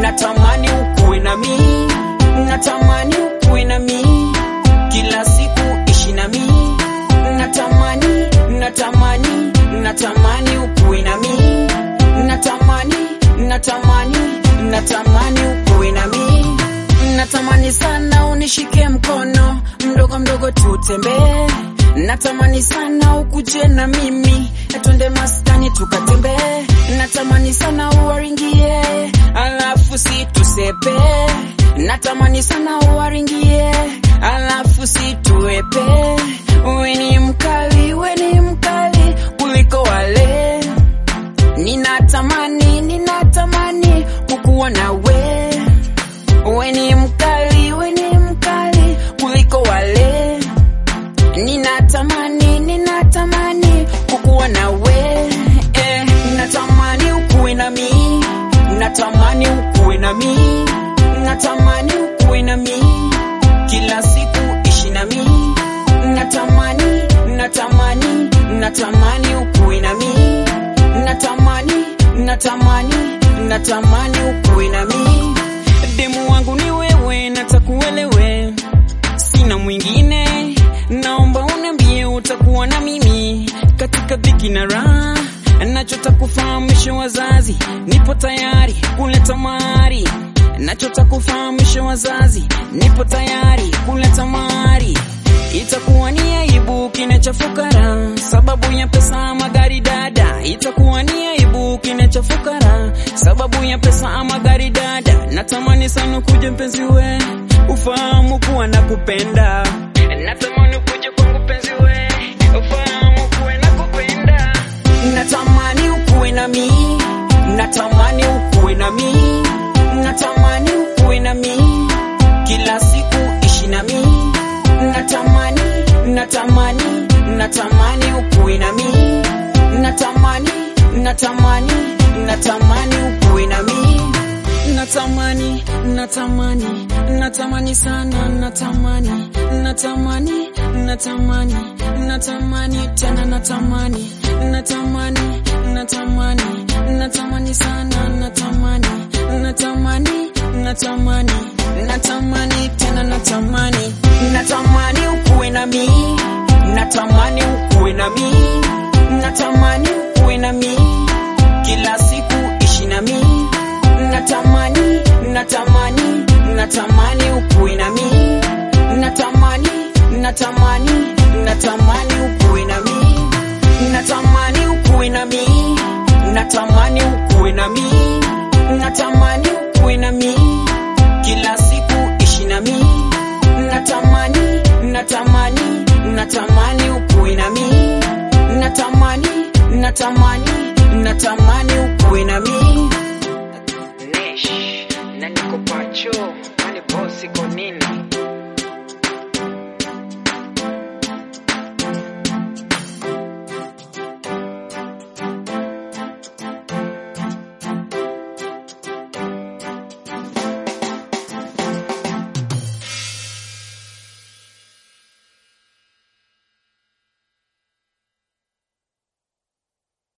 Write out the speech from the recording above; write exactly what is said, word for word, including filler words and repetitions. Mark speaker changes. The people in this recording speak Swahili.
Speaker 1: natamani ukuwe na mimi, natamani ukuwe na mimi, kila siku ishi na mimi, natamani, natamani, natamani ukuwe na mimi, natamani, natamani, natamani ukuwe na mimi, natamani sana unishike mkono, mdogo mdogo tutembee, natamani sana ukuje na mimi, twende maskani tukatembee, natamani sana uwaringie, alafu si tusepe, natamani sana uwaringie, alafu si tuepe, we ni mkali, we ni mkali kuliko wale, ninatamani, ninatamani kukuwa na we, we ni mkali, we ni mkali kuliko wale, ninatamani, ninatamani kukuwa na we, eh, natamani ukuwe na mimi, natamani ukuwe na mimi, natamani ukuwe na mimi, kila siku ishi na mimi, natamani, natamani, natamani ukuwe na mimi, natamani, natamani, natamani ukuwe na mimi, demu wangu ni wewe, natakuelewe, sina mwingine, naomba uniambie utakuwa na mimi katika dhiki na raha, nachotaka kufahamisha wazazi, nipo tayari kuleta mahari, nachotaka kufahamisha wazazi, nipo tayari kuleta mahari, itakuwa ni aibu kinacha fukara, sababu ya pesa magari dada, itakuwa ni aibu kinacha fukara, sababu ya pesa magari dada, natamani sana kuja mpenzi we, ufahamu kuwa nakupenda, natamani kuja kwangu mpenzi we, ufahamu kuwa nakupenda, natamani ukuwe na mimi, natamani ukuwe na mimi, natamani ukuwe na mimi, kila siku ishi na mimi, natamani, natamani, natamani ukuwe na mimi, natamani, natamani, natamani ukuwe na mimi, natamani, natamani, natamani sana, natamani, natamani, natamani, natamani tena, natamani, natamani, natamani, natamani sana, natamani, natamani, natamani, natamani tena, natamani, natamani ukuwe na mimi, natamani ukuwe na mimi, natamani ukuwe na mimi, kila siku ishi na mimi, natamani, natamani, natamani ukuwe na mimi, natamani, natamani, natamani ukuwe na mimi, natamani ukuwe na mimi, natamani ukuwe na mimi, natamani ukuwe na mimi, kila siku ishi na mimi, natamani, natamani, natamani ukuwe na mimi, natamani, natamani, natamani ukuwe na mimi, Nesh, na niko pacho, mali bosi kwa nini?